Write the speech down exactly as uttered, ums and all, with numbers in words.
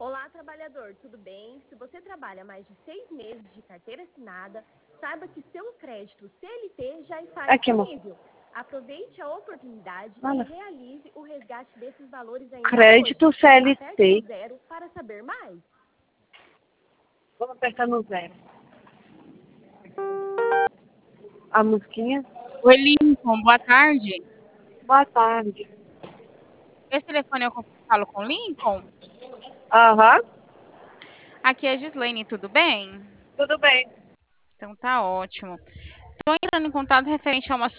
Olá, trabalhador, tudo bem? Se você trabalha mais de seis meses de carteira assinada, saiba que seu crédito C L T já está Aqui, amor. disponível. Aproveite a oportunidade Manda. e realize o resgate desses valores ainda Crédito hoje. C L Aperte no T. zero para saber mais. Vamos apertar no zero. A musiquinha. Oi, Lincoln, boa tarde. Boa tarde. Esse telefone é o que eu falo com o Lincoln? Aham. Aqui é a Gislaine, tudo bem? Tudo bem. Então tá ótimo. Estou entrando em contato referente a uma